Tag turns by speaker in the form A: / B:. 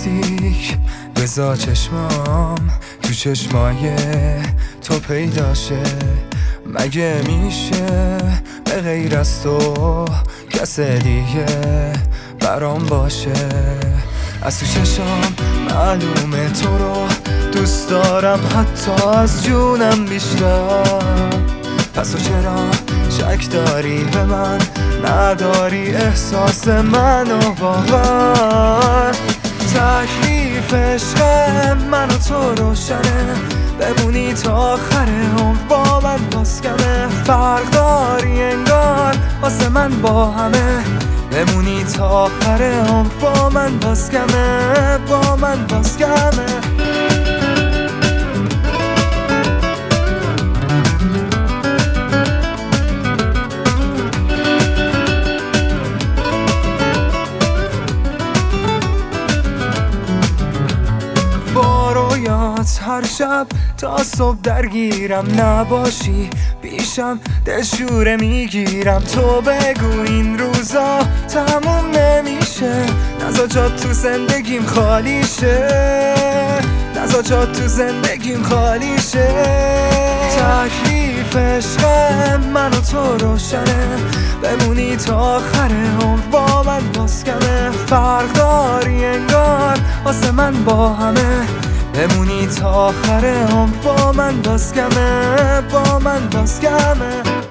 A: نزدیک بذار چشمام تو چشمای تو پیداشه. مگه میشه به غیر از تو کس دیگه برام باشه؟ از تو چشام معلومه تو رو دوست دارم، حتی از جونم بیشتر. پس تو چرا شک داری به من؟ نداری احساس منو باور؟ تکلیف عشق من و تو روشنه، بمونی تا آخر عمر با من باز کمه. فرق داری انگار واسه من با همه، بمونی تا آخر عمر با من باز کمه، با من باز کمه. هر شب تا صبح درگیرم، نباشی پیشم دلشوره میگیرم. تو بگو این روزا تموم نمیشه، نزا جات تو زندگیم خالی شه، نزا جات تو زندگیم خالی شه. تکلیف عشق من و تو روشنه، بمونی تا آخر عمر با من باز کمه. فرق داری انگار واسه من با همه، بمونی تا آخر عمر با من باز کمه، با من باز کمه.